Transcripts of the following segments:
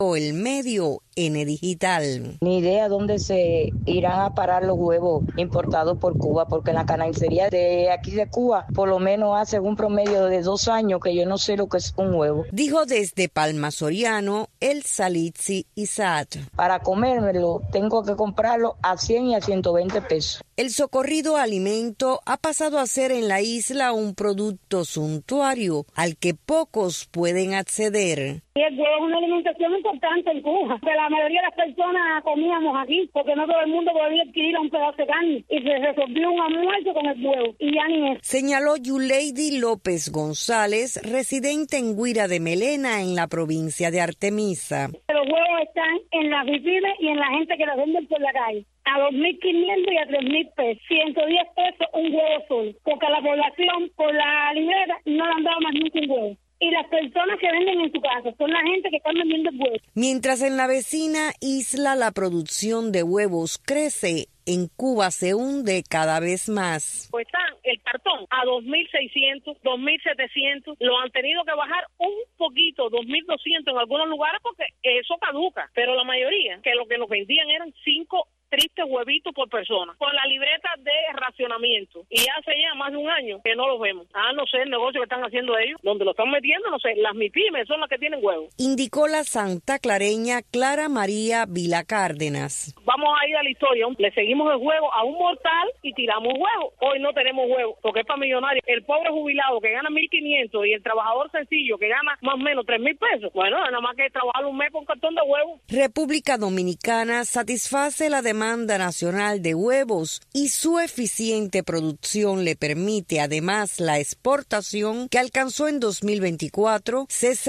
El Medio N Digital. Ni idea dónde se irán a parar los huevos importados por Cuba, porque en la carnicería de aquí de Cuba, por lo menos hace un promedio de 2 años que yo no sé lo que es un huevo. Dijo desde Palma Soriano el Salitzi Isat. Para comérmelo tengo que comprarlo a 100 y a 120 pesos. El socorrido alimento ha pasado a ser en la isla un producto suntuario al que pocos pueden acceder. Y el huevo es una alimentación importante en Cuba, que la mayoría de las personas comíamos aquí, porque no todo el mundo podía adquirir un pedazo de carne, y se resolvió un almuerzo con el huevo, y ya ni eso. Señaló Yuleidi López González, residente en Guira de Melena, en la provincia de Artemisa. Los huevos están en las viviendas y en la gente que los venden por la calle. A 2.500 y a 3.000 pesos. 110 pesos un huevo solo. Porque a la población, por la libreta, no le han dado más nunca un huevo. Y las personas que venden en su casa son la gente que están vendiendo huevos. Mientras en la vecina isla la producción de huevos crece, en Cuba se hunde cada vez más. Pues está el cartón a 2.600, 2.700, lo han tenido que bajar un poquito, 2.200 en algunos lugares porque eso caduca, pero la mayoría, que lo que nos vendían eran 5 tristes huevitos por persona, con la libreta de racionamiento. Y hace ya más de un año que no los vemos. No sé el negocio que están haciendo ellos, donde lo están metiendo, no sé, las MIPYMES son las que tienen huevos. Indicó la santaclareña Clara María Vila Cárdenas. Vamos a ir a la historia, le seguimos el juego a un mortal y tiramos huevos. Hoy no tenemos huevos, porque es para millonarios. El pobre jubilado que gana 1.500 y el trabajador sencillo que gana más o menos 3.000 pesos, bueno, nada más que trabajar un mes con cartón de huevos. República Dominicana satisface la demanda nacional de huevos y su eficiente producción le permite además la exportación que alcanzó en 2024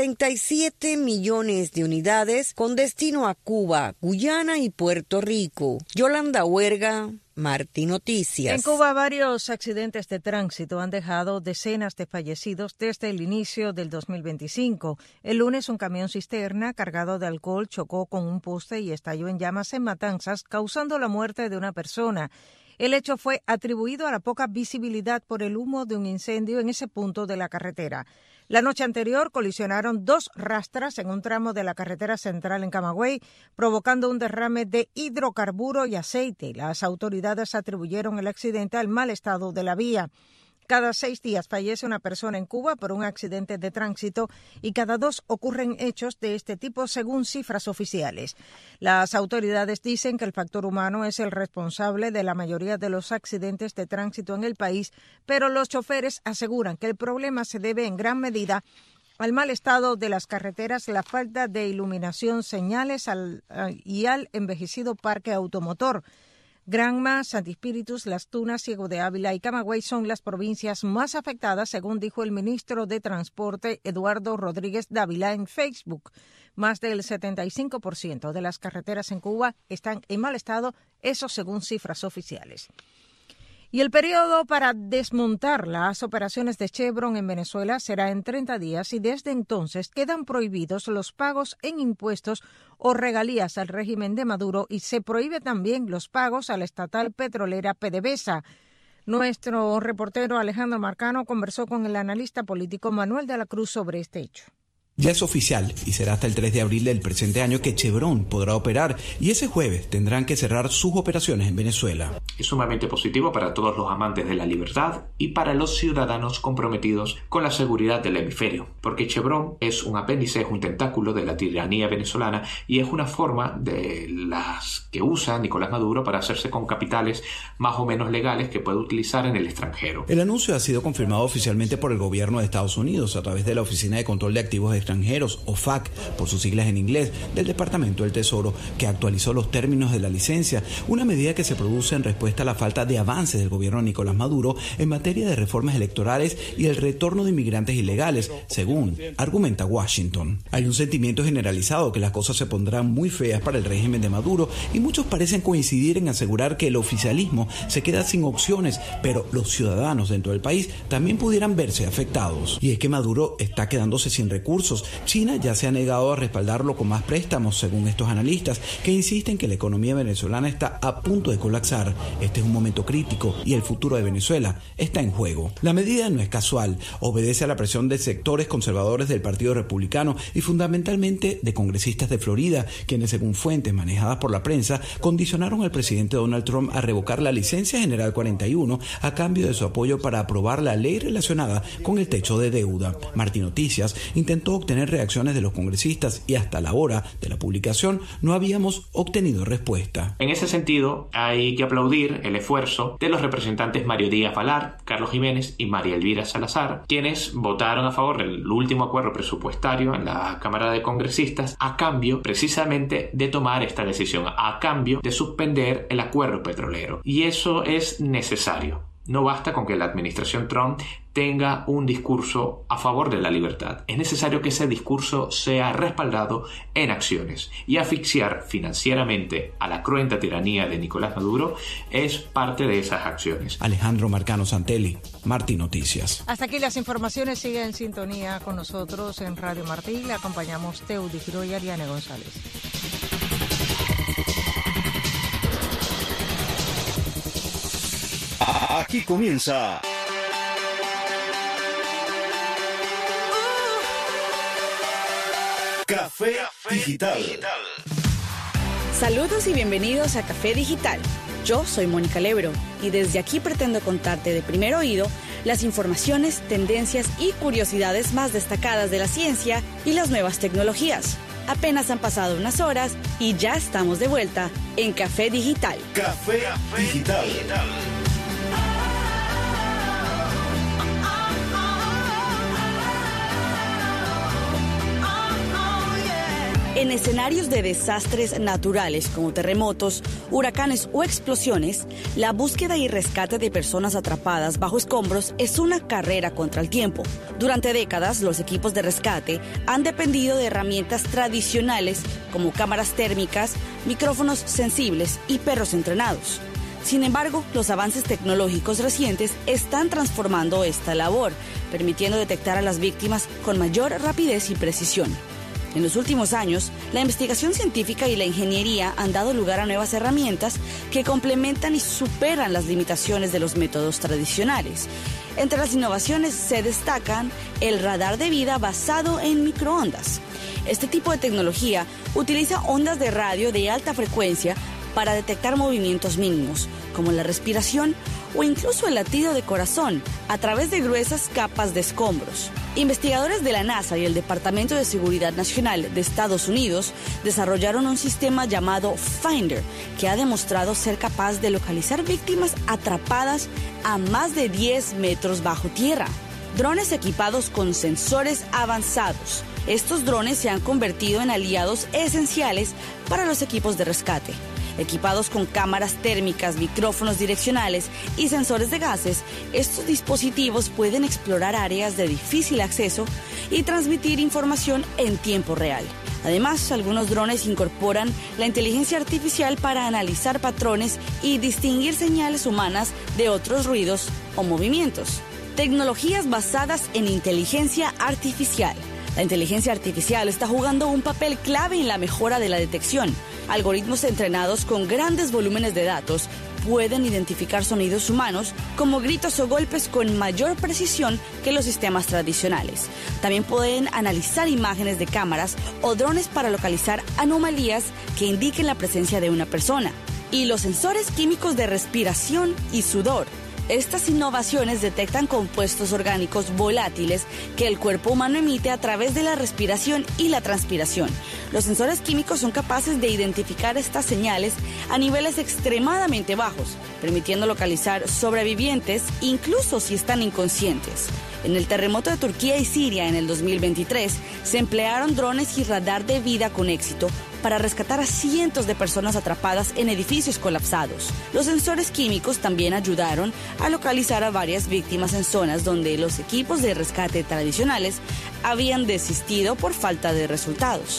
67 millones de unidades con destino a Cuba, Guyana y Puerto Rico. Yolanda Huerga, Martí Noticias. En Cuba, varios accidentes de tránsito han dejado decenas de fallecidos desde el inicio del 2025. El lunes, un camión cisterna cargado de alcohol chocó con un poste y estalló en llamas en Matanzas, causando la muerte de una persona. El hecho fue atribuido a la poca visibilidad por el humo de un incendio en ese punto de la carretera. La noche anterior colisionaron 2 rastras en un tramo de la carretera central en Camagüey, provocando un derrame de hidrocarburo y aceite. Las autoridades atribuyeron el accidente al mal estado de la vía. Cada 6 días fallece una persona en Cuba por un accidente de tránsito y cada 2 ocurren hechos de este tipo según cifras oficiales. Las autoridades dicen que el factor humano es el responsable de la mayoría de los accidentes de tránsito en el país, pero los choferes aseguran que el problema se debe en gran medida al mal estado de las carreteras, la falta de iluminación, señales y al envejecido parque automotor. Granma, Santi Espíritus, Las Tunas, Ciego de Ávila y Camagüey son las provincias más afectadas, según dijo el ministro de Transporte, Eduardo Rodríguez Dávila, en Facebook. Más del 75% de las carreteras en Cuba están en mal estado, eso según cifras oficiales. Y el periodo para desmontar las operaciones de Chevron en Venezuela será en 30 días y desde entonces quedan prohibidos los pagos en impuestos o regalías al régimen de Maduro y se prohíbe también los pagos a la estatal petrolera PDVSA. Nuestro reportero Alejandro Marcano conversó con el analista político Manuel de la Cruz sobre este hecho. Ya es oficial y será hasta el 3 de abril del presente año que Chevron podrá operar y ese jueves tendrán que cerrar sus operaciones en Venezuela. Es sumamente positivo para todos los amantes de la libertad y para los ciudadanos comprometidos con la seguridad del hemisferio, porque Chevron es un apéndice, es un tentáculo de la tiranía venezolana y es una forma de las que usa Nicolás Maduro para hacerse con capitales más o menos legales que puede utilizar en el extranjero. El anuncio ha sido confirmado oficialmente por el gobierno de Estados Unidos a través de la Oficina de Control de Activos Extranjeros, OFAC, por sus siglas en inglés, del Departamento del Tesoro, que actualizó los términos de la licencia, una medida que se produce en respuesta a la falta de avances del gobierno de Nicolás Maduro en materia de reformas electorales y el retorno de inmigrantes ilegales, según argumenta Washington. Hay un sentimiento generalizado que las cosas se pondrán muy feas para el régimen de Maduro y muchos parecen coincidir en asegurar que el oficialismo se queda sin opciones, pero los ciudadanos dentro del país también pudieran verse afectados. Y es que Maduro está quedándose sin recursos riesgosos. China ya se ha negado a respaldarlo con más préstamos, según estos analistas, que insisten que la economía venezolana está a punto de colapsar. Este es un momento crítico y el futuro de Venezuela está en juego. La medida no es casual, obedece a la presión de sectores conservadores del Partido Republicano y fundamentalmente de congresistas de Florida, quienes, según fuentes manejadas por la prensa, condicionaron al presidente Donald Trump a revocar la licencia general 41 a cambio de su apoyo para aprobar la ley relacionada con el techo de deuda. Martín Noticias intentó obtener reacciones de los congresistas y hasta la hora de la publicación no habíamos obtenido respuesta. En ese sentido, hay que aplaudir el esfuerzo de los representantes Mario Díaz Valar, Carlos Jiménez y María Elvira Salazar, quienes votaron a favor del último acuerdo presupuestario en la Cámara de Congresistas a cambio precisamente de tomar esta decisión, a cambio de suspender el acuerdo petrolero. Y eso es necesario. No basta con que la administración Trump tenga un discurso a favor de la libertad. Es necesario que ese discurso sea respaldado en acciones. Y asfixiar financieramente a la cruenta tiranía de Nicolás Maduro es parte de esas acciones. Alejandro Marcano Santelli, Martí Noticias. Hasta aquí las informaciones. Sigue en sintonía con nosotros en Radio Martí. Le acompañamos Teudi Giro y Ariane González. Aquí comienza Café Digital. Saludos y bienvenidos a Café Digital. Yo soy Mónica Lebro y desde aquí pretendo contarte de primer oído las informaciones, tendencias y curiosidades más destacadas de la ciencia y las nuevas tecnologías. Apenas han pasado unas horas y ya estamos de vuelta en Café Digital. Café Digital. En escenarios de desastres naturales como terremotos, huracanes o explosiones, la búsqueda y rescate de personas atrapadas bajo escombros es una carrera contra el tiempo. Durante décadas, los equipos de rescate han dependido de herramientas tradicionales como cámaras térmicas, micrófonos sensibles y perros entrenados. Sin embargo, los avances tecnológicos recientes están transformando esta labor, permitiendo detectar a las víctimas con mayor rapidez y precisión. En los últimos años, la investigación científica y la ingeniería han dado lugar a nuevas herramientas que complementan y superan las limitaciones de los métodos tradicionales. Entre las innovaciones se destacan el radar de vida basado en microondas. Este tipo de tecnología utiliza ondas de radio de alta frecuencia para detectar movimientos mínimos, como la respiración o incluso el latido de corazón, a través de gruesas capas de escombros. Investigadores de la NASA y el Departamento de Seguridad Nacional de Estados Unidos desarrollaron un sistema llamado Finder, que ha demostrado ser capaz de localizar víctimas atrapadas a más de 10 metros bajo tierra. Drones equipados con sensores avanzados. Estos drones se han convertido en aliados esenciales para los equipos de rescate. Equipados con cámaras térmicas, micrófonos direccionales y sensores de gases, estos dispositivos pueden explorar áreas de difícil acceso y transmitir información en tiempo real. Además, algunos drones incorporan la inteligencia artificial para analizar patrones y distinguir señales humanas de otros ruidos o movimientos. Tecnologías basadas en inteligencia artificial. La inteligencia artificial está jugando un papel clave en la mejora de la detección. Algoritmos entrenados con grandes volúmenes de datos pueden identificar sonidos humanos como gritos o golpes con mayor precisión que los sistemas tradicionales. También pueden analizar imágenes de cámaras o drones para localizar anomalías que indiquen la presencia de una persona. Y los sensores químicos de respiración y sudor. Estas innovaciones detectan compuestos orgánicos volátiles que el cuerpo humano emite a través de la respiración y la transpiración. Los sensores químicos son capaces de identificar estas señales a niveles extremadamente bajos, permitiendo localizar sobrevivientes incluso si están inconscientes. En el terremoto de Turquía y Siria en el 2023, se emplearon drones y radar de vida con éxito para rescatar a cientos de personas atrapadas en edificios colapsados. Los sensores químicos también ayudaron a localizar a varias víctimas en zonas donde los equipos de rescate tradicionales habían desistido por falta de resultados.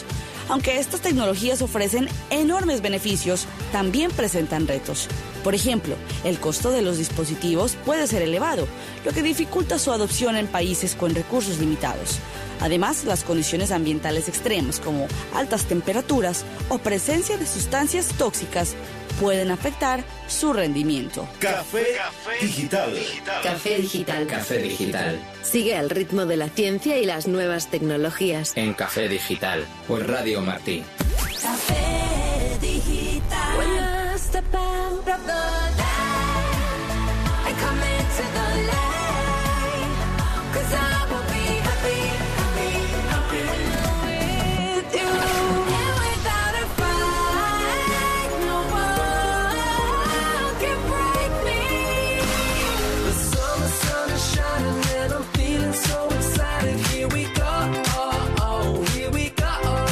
Aunque estas tecnologías ofrecen enormes beneficios, también presentan retos. Por ejemplo, el costo de los dispositivos puede ser elevado, lo que dificulta su adopción en países con recursos limitados. Además, las condiciones ambientales extremas, como altas temperaturas o presencia de sustancias tóxicas, pueden afectar su rendimiento. Café Digital. Café Digital. Café Digital. Sigue al ritmo de la ciencia y las nuevas tecnologías. En Café Digital, por Radio Martí. Café Digital. When I step out of the light, I come into the light, 'cause I will be happy, happy, happy with you. And without a fight, no one can break me. The sun is shining and I'm feeling so excited. Here we go, here we go.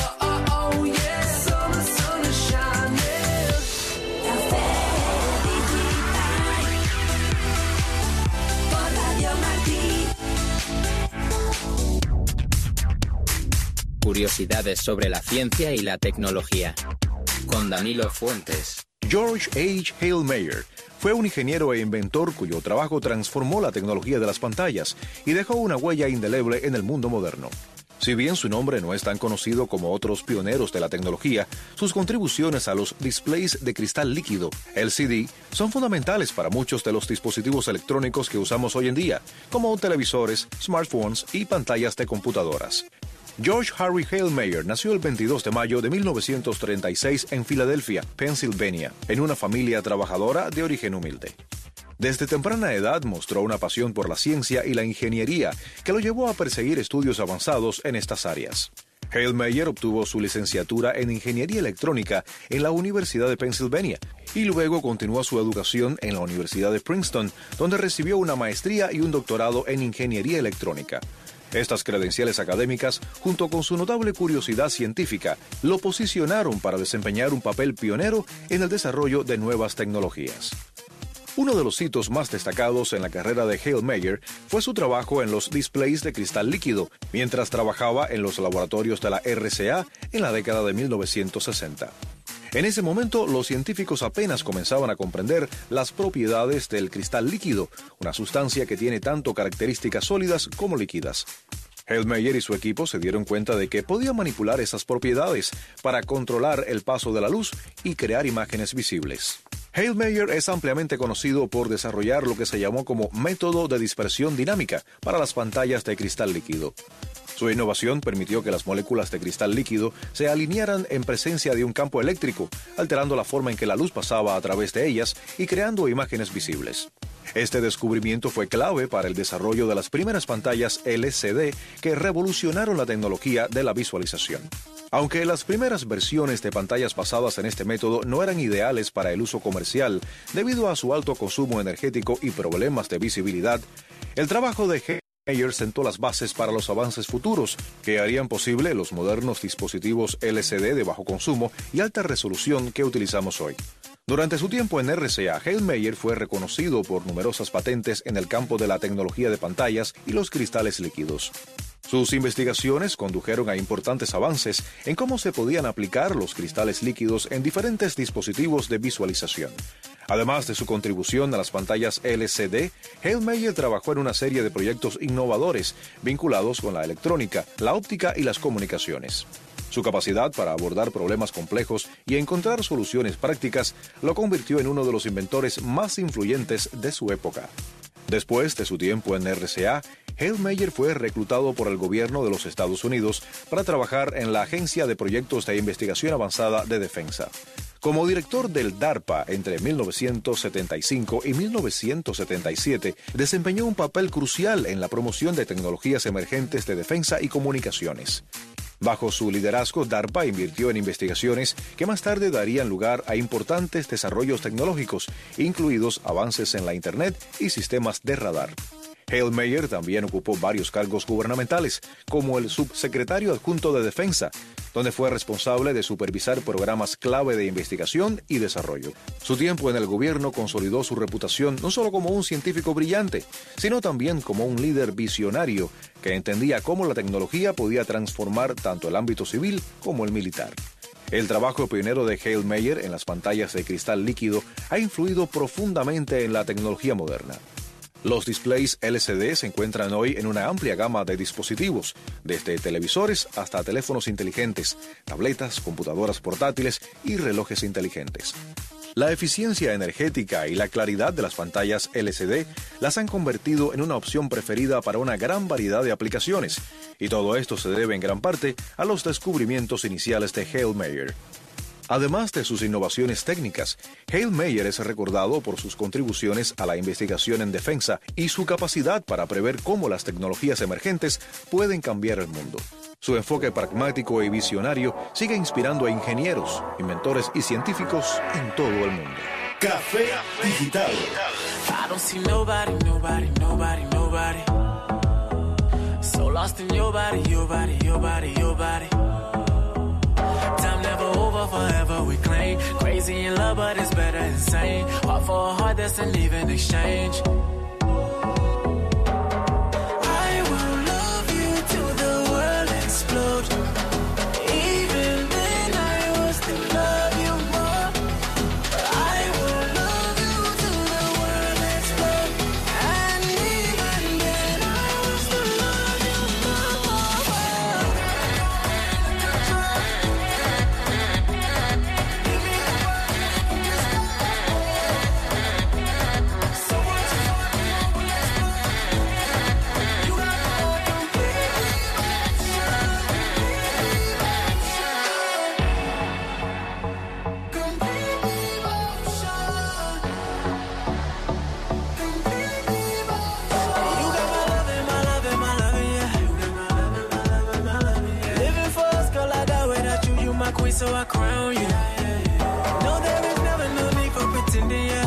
Curiosidades sobre la ciencia y la tecnología. Con Danilo Fuentes. George H. Hale Mayer fue un ingeniero e inventor cuyo trabajo transformó la tecnología de las pantallas y dejó una huella indeleble en el mundo moderno. Si bien su nombre no es tan conocido como otros pioneros de la tecnología, sus contribuciones a los displays de cristal líquido, LCD, son fundamentales para muchos de los dispositivos electrónicos que usamos hoy en día, como televisores, smartphones y pantallas de computadoras. George Harry Hale Mayer nació el 22 de mayo de 1936 en Filadelfia, Pensilvania, en una familia trabajadora de origen humilde. Desde temprana edad mostró una pasión por la ciencia y la ingeniería que lo llevó a perseguir estudios avanzados en estas áreas. Hale Mayer obtuvo su licenciatura en Ingeniería Electrónica en la Universidad de Pensilvania y luego continuó su educación en la Universidad de Princeton, donde recibió una maestría y un doctorado en Ingeniería Electrónica. Estas credenciales académicas, junto con su notable curiosidad científica, lo posicionaron para desempeñar un papel pionero en el desarrollo de nuevas tecnologías. Uno de los hitos más destacados en la carrera de Hale Mayer fue su trabajo en los displays de cristal líquido, mientras trabajaba en los laboratorios de la RCA en la década de 1960. En ese momento, los científicos apenas comenzaban a comprender las propiedades del cristal líquido, una sustancia que tiene tanto características sólidas como líquidas. Hale Mayer y su equipo se dieron cuenta de que podía manipular esas propiedades para controlar el paso de la luz y crear imágenes visibles. Hale Mayer es ampliamente conocido por desarrollar lo que se llamó como método de dispersión dinámica para las pantallas de cristal líquido. Su innovación permitió que las moléculas de cristal líquido se alinearan en presencia de un campo eléctrico, alterando la forma en que la luz pasaba a través de ellas y creando imágenes visibles. Este descubrimiento fue clave para el desarrollo de las primeras pantallas LCD que revolucionaron la tecnología de la visualización. Aunque las primeras versiones de pantallas basadas en este método no eran ideales para el uso comercial debido a su alto consumo energético y problemas de visibilidad, el trabajo de Hale Mayer sentó las bases para los avances futuros que harían posible los modernos dispositivos LCD de bajo consumo y alta resolución que utilizamos hoy. Durante su tiempo en RCA, Hale Mayer fue reconocido por numerosas patentes en el campo de la tecnología de pantallas y los cristales líquidos. Sus investigaciones condujeron a importantes avances en cómo se podían aplicar los cristales líquidos en diferentes dispositivos de visualización. Además de su contribución a las pantallas LCD, Hale Mayer trabajó en una serie de proyectos innovadores vinculados con la electrónica, la óptica y las comunicaciones. Su capacidad para abordar problemas complejos y encontrar soluciones prácticas lo convirtió en uno de los inventores más influyentes de su época. Después de su tiempo en RCA, Hale Mayer fue reclutado por el gobierno de los Estados Unidos para trabajar en la Agencia de Proyectos de Investigación Avanzada de Defensa. Como director del DARPA entre 1975 y 1977, desempeñó un papel crucial en la promoción de tecnologías emergentes de defensa y comunicaciones. Bajo su liderazgo, DARPA invirtió en investigaciones que más tarde darían lugar a importantes desarrollos tecnológicos, incluidos avances en la Internet y sistemas de radar. Hale Meyer también ocupó varios cargos gubernamentales, como el subsecretario adjunto de Defensa, donde fue responsable de supervisar programas clave de investigación y desarrollo. Su tiempo en el gobierno consolidó su reputación no solo como un científico brillante, sino también como un líder visionario que entendía cómo la tecnología podía transformar tanto el ámbito civil como el militar. El trabajo pionero de Hale Meyer en las pantallas de cristal líquido ha influido profundamente en la tecnología moderna. Los displays LCD se encuentran hoy en una amplia gama de dispositivos, desde televisores hasta teléfonos inteligentes, tabletas, computadoras portátiles y relojes inteligentes. La eficiencia energética y la claridad de las pantallas LCD las han convertido en una opción preferida para una gran variedad de aplicaciones, y todo esto se debe en gran parte a los descubrimientos iniciales de Hale Meyer. Además de sus innovaciones técnicas, Hale Meyer es recordado por sus contribuciones a la investigación en defensa y su capacidad para prever cómo las tecnologías emergentes pueden cambiar el mundo. Su enfoque pragmático y visionario sigue inspirando a ingenieros, inventores y científicos en todo el mundo. Café Digital. I don't see nobody. So lost in your body. Time never over, forever we claim. Crazy in love, but it's better insane. Heart for a heart, that's an even exchange. I will love you till the world explodes. Even then I will still love you more. I will love you till the world explodes. And even then I will still love you so I crown you. No, there is never no need for pretending, yeah.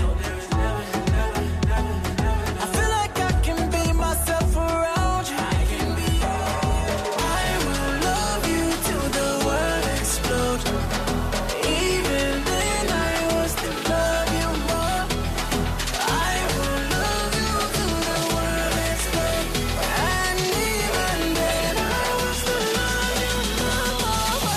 I feel like I can be myself around you. I will love you till the world explodes. Even then I will still love you more. I will love you till the world explodes. And even then I will still love you more.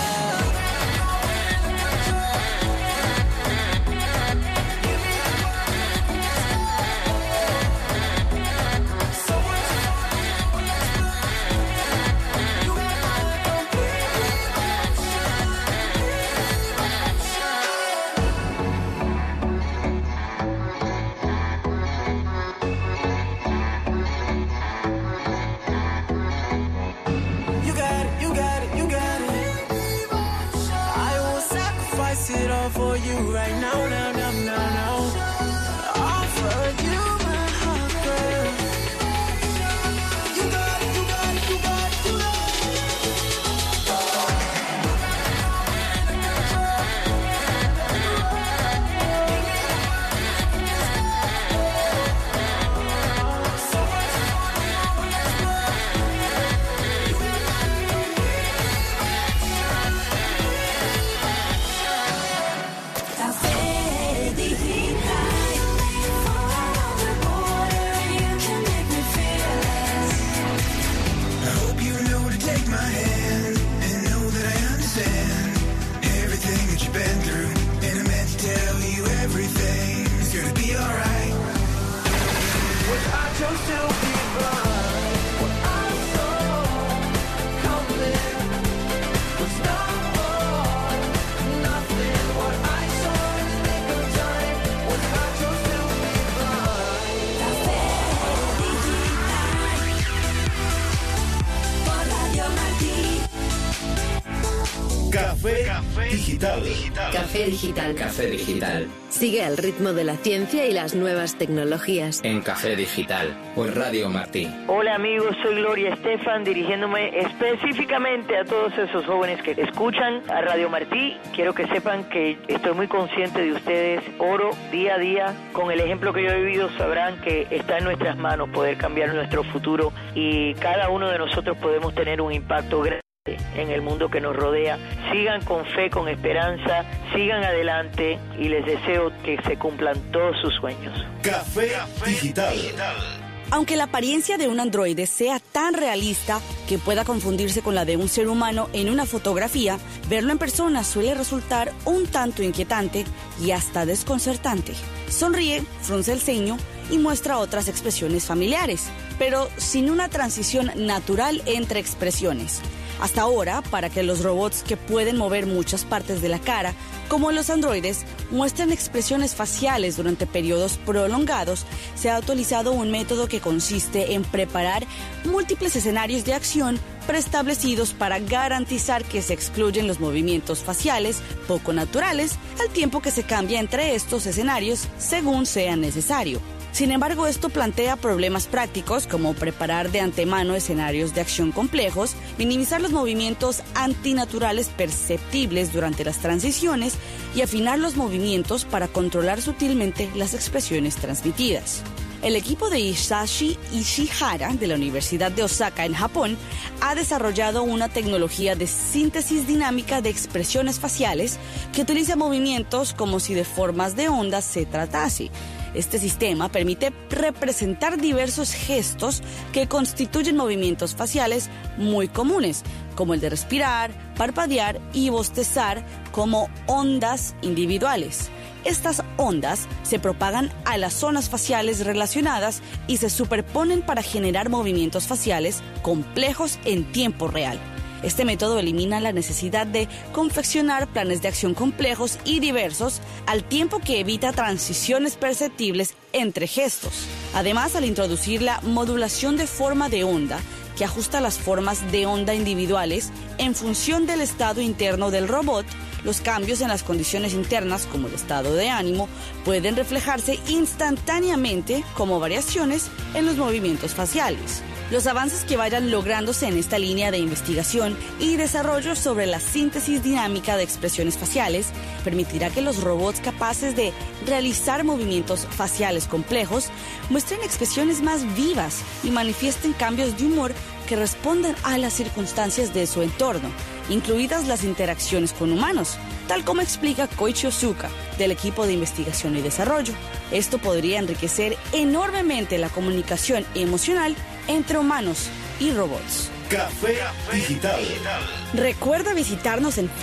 It all for you right now. Offer you my heart, girl. You got it. Café Digital. Café Digital. Café Digital. Café Digital. Sigue al ritmo de la ciencia y las nuevas tecnologías. En Café Digital. Por Radio Martí. Hola amigos, soy Gloria Estefan, dirigiéndome específicamente a todos esos jóvenes que escuchan a Radio Martí. Quiero que sepan que estoy muy consciente de ustedes. Oro día a día. Con el ejemplo que yo he vivido sabrán que está en nuestras manos poder cambiar nuestro futuro y cada uno de nosotros podemos tener un impacto grande en el mundo que nos rodea. Sigan con fe, con esperanza, sigan adelante y les deseo que se cumplan todos sus sueños. Café Digital. Aunque la apariencia de un androide sea tan realista que pueda confundirse con la de un ser humano en una fotografía, verlo en persona suele resultar un tanto inquietante y hasta desconcertante. Sonríe, frunce el ceño y muestra otras expresiones familiares, pero sin una transición natural entre expresiones. Hasta ahora, para que los robots que pueden mover muchas partes de la cara, como los androides, muestren expresiones faciales durante periodos prolongados, se ha utilizado un método que consiste en preparar múltiples escenarios de acción preestablecidos para garantizar que se excluyen los movimientos faciales poco naturales, al tiempo que se cambia entre estos escenarios según sea necesario. Sin embargo, esto plantea problemas prácticos como preparar de antemano escenarios de acción complejos, minimizar los movimientos antinaturales perceptibles durante las transiciones y afinar los movimientos para controlar sutilmente las expresiones transmitidas. El equipo de Hisashi Ishihara de la Universidad de Osaka en Japón ha desarrollado una tecnología de síntesis dinámica de expresiones faciales que utiliza movimientos como si de formas de ondas se tratase. Este sistema permite representar diversos gestos que constituyen movimientos faciales muy comunes, como el de respirar, parpadear y bostezar como ondas individuales. Estas ondas se propagan a las zonas faciales relacionadas y se superponen para generar movimientos faciales complejos en tiempo real. Este método elimina la necesidad de confeccionar planes de acción complejos y diversos, al tiempo que evita transiciones perceptibles entre gestos. Además, al introducir la modulación de forma de onda, que ajusta las formas de onda individuales en función del estado interno del robot, los cambios en las condiciones internas, como el estado de ánimo, pueden reflejarse instantáneamente como variaciones en los movimientos faciales. Los avances que vayan lográndose en esta línea de investigación y desarrollo sobre la síntesis dinámica de expresiones faciales permitirá que los robots capaces de realizar movimientos faciales complejos muestren expresiones más vivas y manifiesten cambios de humor que respondan a las circunstancias de su entorno, incluidas las interacciones con humanos, tal como explica Koichi Ozuka, del equipo de investigación y desarrollo. Esto podría enriquecer enormemente la comunicación emocional entre humanos y robots. Café Digital. Recuerda visitarnos en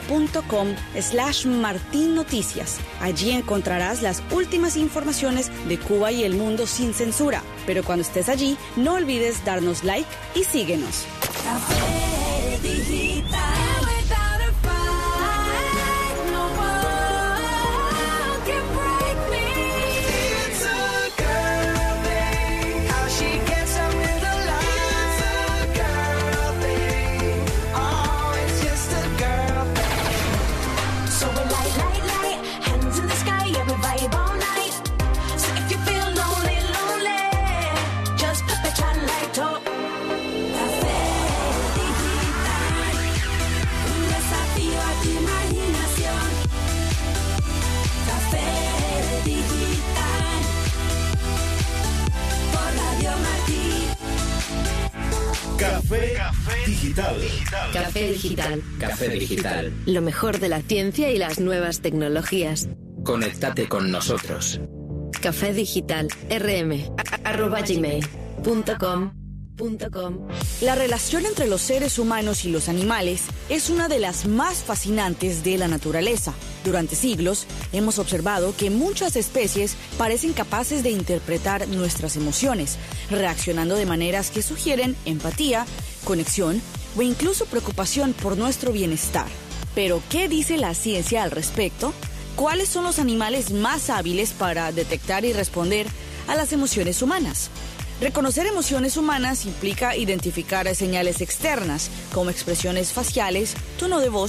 facebook.com/martinnoticias. Allí encontrarás las últimas informaciones de Cuba y el mundo sin censura. Pero cuando estés allí, no olvides darnos like y síguenos. Café Digital. Without a fight, no one can break me. It's a girl thing, how she gets up with a lie. It's a girl thing, oh, it's just a girl thing. So we're light, light, light, hands in the sky, yeah, we vibe all night. So if you feel lonely, lonely, just put the chan light up. Café Digital. Café Digital. Café Digital. Lo mejor de la ciencia y las nuevas tecnologías. Conéctate con nosotros. Café Digital. rm@gmail.com. La relación entre los seres humanos y los animales es una de las más fascinantes de la naturaleza. Durante siglos hemos observado que muchas especies parecen capaces de interpretar nuestras emociones, reaccionando de maneras que sugieren empatía, conexión o incluso preocupación por nuestro bienestar. Pero, ¿qué dice la ciencia al respecto? ¿Cuáles son los animales más hábiles para detectar y responder a las emociones humanas? Reconocer emociones humanas implica identificar señales externas, como expresiones faciales, tono de voz,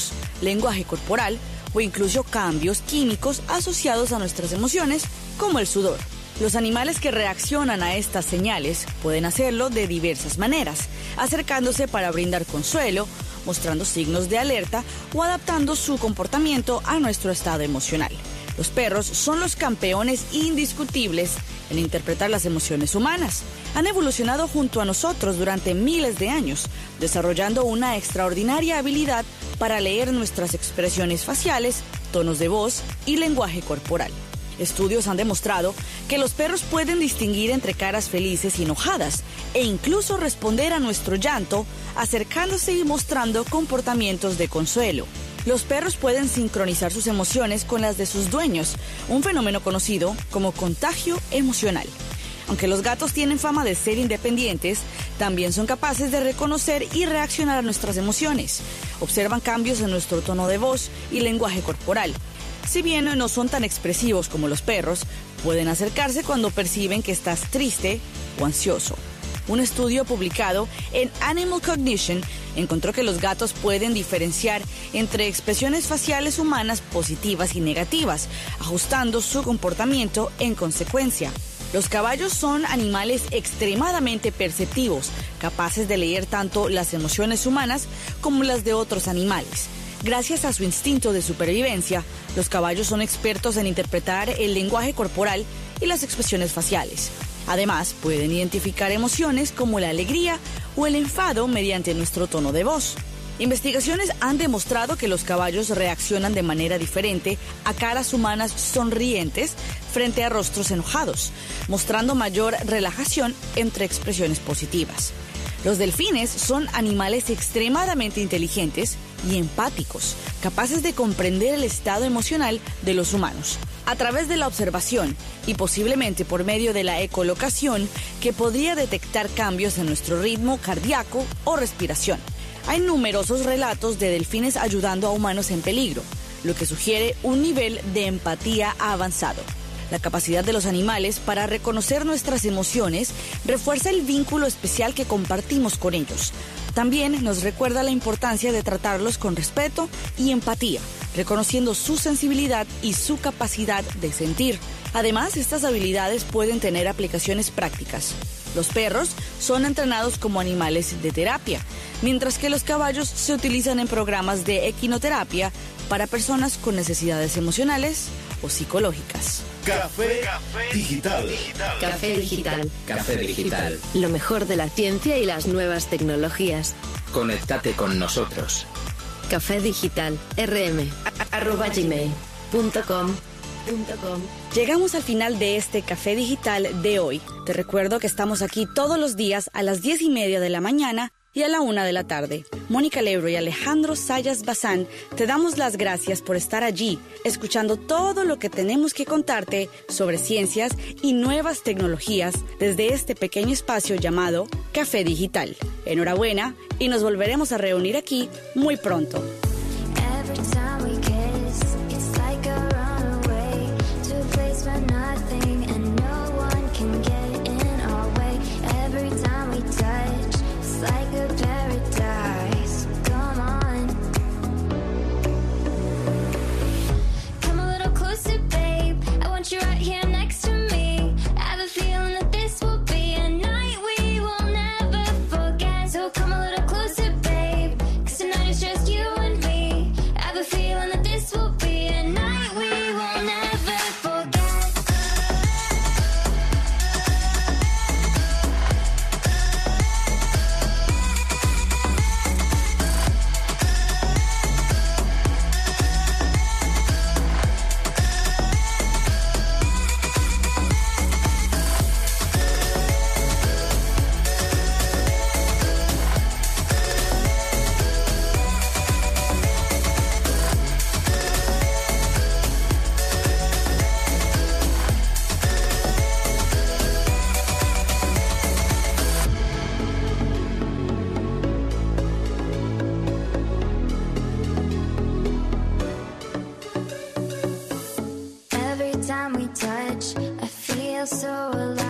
lenguaje corporal o incluso cambios químicos asociados a nuestras emociones, como el sudor. Los animales que reaccionan a estas señales pueden hacerlo de diversas maneras, acercándose para brindar consuelo, mostrando signos de alerta o adaptando su comportamiento a nuestro estado emocional. Los perros son los campeones indiscutibles en interpretar las emociones humanas. Han evolucionado junto a nosotros durante miles de años, desarrollando una extraordinaria habilidad para leer nuestras expresiones faciales, tonos de voz y lenguaje corporal. Estudios han demostrado que los perros pueden distinguir entre caras felices y enojadas e incluso responder a nuestro llanto acercándose y mostrando comportamientos de consuelo. Los perros pueden sincronizar sus emociones con las de sus dueños, un fenómeno conocido como contagio emocional. Aunque los gatos tienen fama de ser independientes, también son capaces de reconocer y reaccionar a nuestras emociones. Observan cambios en nuestro tono de voz y lenguaje corporal. Si bien no son tan expresivos como los perros, pueden acercarse cuando perciben que estás triste o ansioso. Un estudio publicado en Animal Cognition encontró que los gatos pueden diferenciar entre expresiones faciales humanas positivas y negativas, ajustando su comportamiento en consecuencia. Los caballos son animales extremadamente perceptivos, capaces de leer tanto las emociones humanas como las de otros animales. Gracias a su instinto de supervivencia, los caballos son expertos en interpretar el lenguaje corporal y las expresiones faciales. Además, pueden identificar emociones como la alegría o el enfado mediante nuestro tono de voz. Investigaciones han demostrado que los caballos reaccionan de manera diferente a caras humanas sonrientes frente a rostros enojados, mostrando mayor relajación entre expresiones positivas. Los delfines son animales extremadamente inteligentes y empáticos, capaces de comprender el estado emocional de los humanos, a través de la observación y posiblemente por medio de la ecolocación, que podría detectar cambios en nuestro ritmo cardíaco o respiración. Hay numerosos relatos de delfines ayudando a humanos en peligro, lo que sugiere un nivel de empatía avanzado. La capacidad de los animales para reconocer nuestras emociones refuerza el vínculo especial que compartimos con ellos. También nos recuerda la importancia de tratarlos con respeto y empatía, reconociendo su sensibilidad y su capacidad de sentir. Además, estas habilidades pueden tener aplicaciones prácticas. Los perros son entrenados como animales de terapia, mientras que los caballos se utilizan en programas de equinoterapia para personas con necesidades emocionales o psicológicas. Café Digital. Café Digital. Café Digital. Lo mejor de la ciencia y las nuevas tecnologías. Conéctate con nosotros. Café Digital. rm@gmail.com. Llegamos al final de este Café Digital de hoy. Te recuerdo que estamos aquí todos los días a las 10:30 de la mañana y a la 1 de la tarde. Mónica Lebro y Alejandro Sayas Bazán te damos las gracias por estar allí, escuchando todo lo que tenemos que contarte sobre ciencias y nuevas tecnologías desde este pequeño espacio llamado Café Digital. Enhorabuena y nos volveremos a reunir aquí muy pronto. You're right here next to me. I have a feeling that this will be a night we will never forget. So come a little closer, babe, 'cause tonight it's just you and me. I have a feeling that this will be a night we will never forget. Every time we touch, I feel so alive.